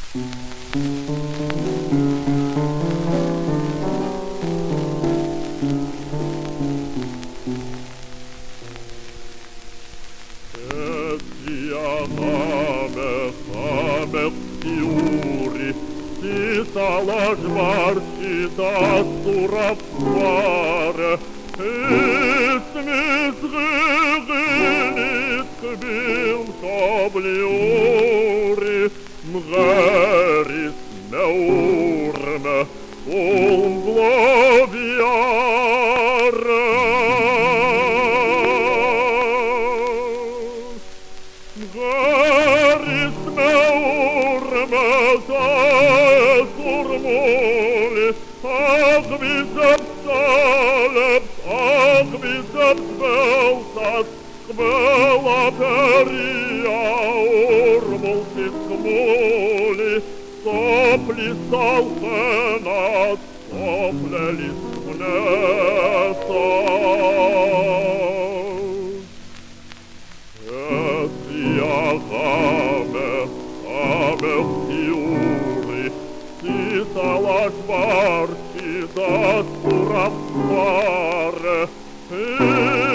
Стала жварки да сурапвара, Esmes gegelit kbil kabliori, Mgeris meurme blaviara. Mgeris meurme surmuli, Agvisab saleb, agvisab sveltas, Kvela peria urmultis kmuli, Sopli salfenat, soplelis knesas. Etia game, tiuri, Стала жварки да сурапвара,